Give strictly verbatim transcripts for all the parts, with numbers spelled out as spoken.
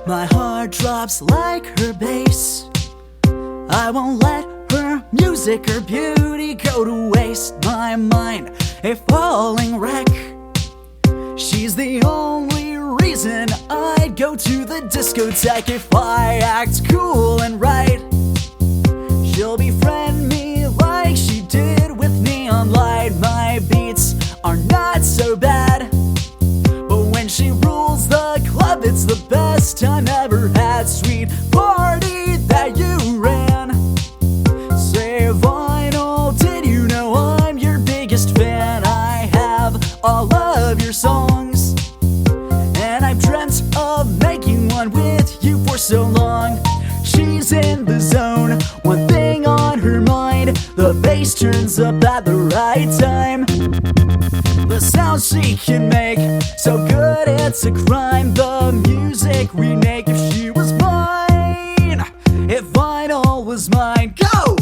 My heart drops like her bass. I won't let her music or beauty go to waste. My mind, a falling wreck. She's the only reason I'd go to the discotheque. If I act cool and right, she'll befriend me like she did with Neon Light. My beats are not so bad, but when she rules the club, it's the best time ever had. Sweet party that you ran. Say, Vinyl, did you know I'm your biggest fan? I have all of your songs, and I've dreamt of making one with you for so long. She's in the zone, one thing on her mind, the bass turns up at the right time. The sound she can make, so good it's a crime. The music we make, if she was mine, if vinyl was mine, go!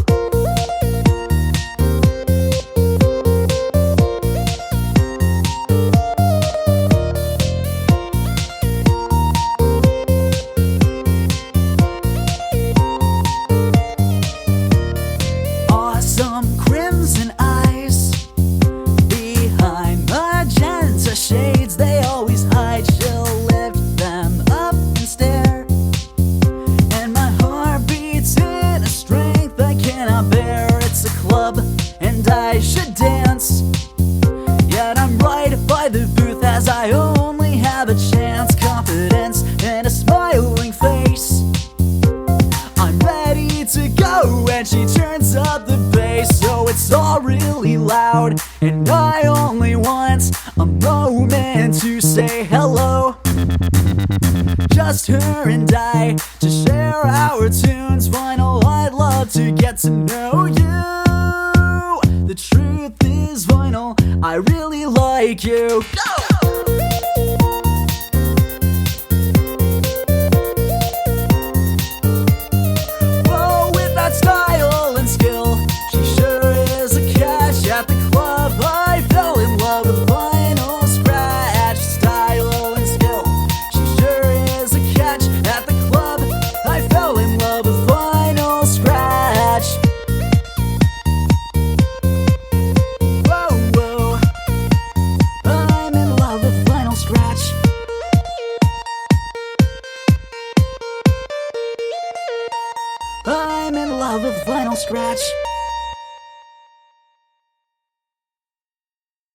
Awesome crimson eyes behind magenta shades, they always hide. She'll lift them up and stare, and my heart beats in a strength I cannot bear. It's a club and I should dance, yet I'm right by the booth as I only have a chance. Confidence and a smiling face, I'm ready to go, and she turns up the bass, so it's all really loud, and I only want a moment to say hello. Just her and I, to share our tunes. Vinyl, I'd love to get to know you. The truth is, Vinyl, I really like you. Go! I'm in love with Vinyl Scratch.